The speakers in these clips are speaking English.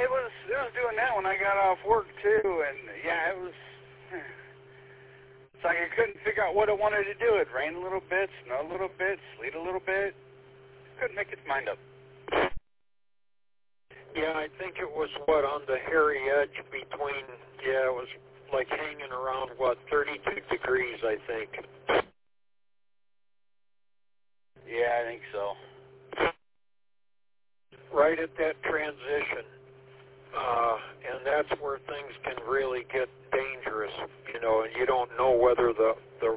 it was doing that when I got off work too, and yeah, it was. It's like I couldn't figure out what I wanted to do. It rained a little bit, snowed a little bit, sleet a little bit. Couldn't make its mind up. Yeah, I think it was, on the hairy edge between, it was like hanging around, 32 degrees, I think. Yeah, I think so. Right at that transition, and that's where things can really get dangerous, and you don't know whether the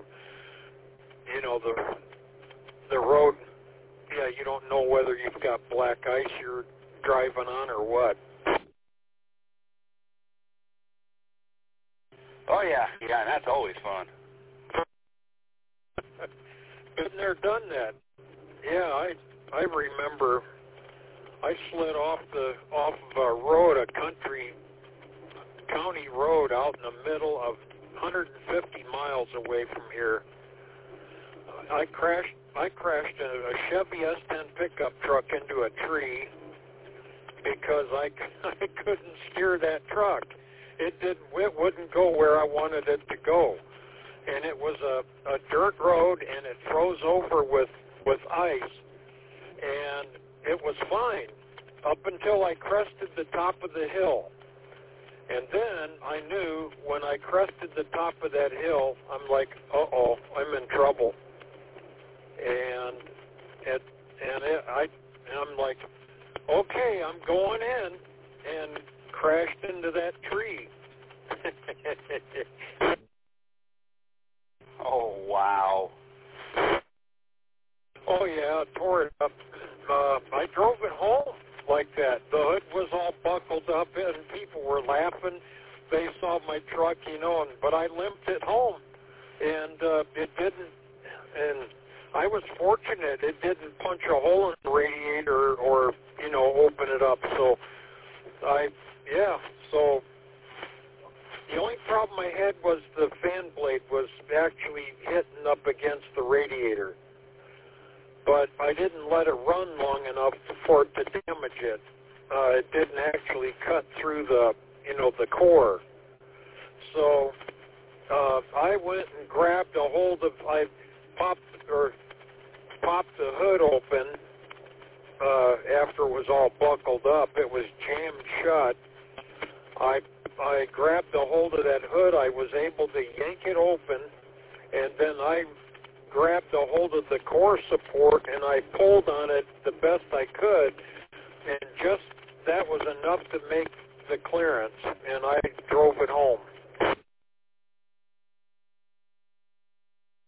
road, you don't know whether you've got black ice you're driving on or what. Oh yeah, and that's always fun. Been there, done that. Yeah, I remember I slid off of a road, a county road out in the middle of 150 miles away from here. I crashed a Chevy S10 pickup truck into a tree because I couldn't steer that truck. It wouldn't go where I wanted it to go. And it was a dirt road, and it froze over with ice, and it was fine up until I crested the top of the hill. And then I knew when I crested the top of that hill, I'm like, uh-oh, I'm in trouble. And I'm like, okay, I'm going in, and crashed into that tree. Oh, wow. Oh, yeah, tore it up. I drove it home like that. The hood was all buckled up, and people were laughing. They saw my truck, but I limped it home. And it didn't, and I was fortunate. It didn't punch a hole in the radiator or open it up. So, so the only problem I had was the fan blade was actually hitting up against the radiator. But I didn't let it run long enough for it to damage it. It didn't actually cut through the core. So I went and grabbed a hold of, I popped the hood open after it was all buckled up. It was jammed shut. I grabbed a hold of that hood. I was able to yank it open, and then I grabbed a hold of the core support, and I pulled on it the best I could, and just that was enough to make the clearance, and I drove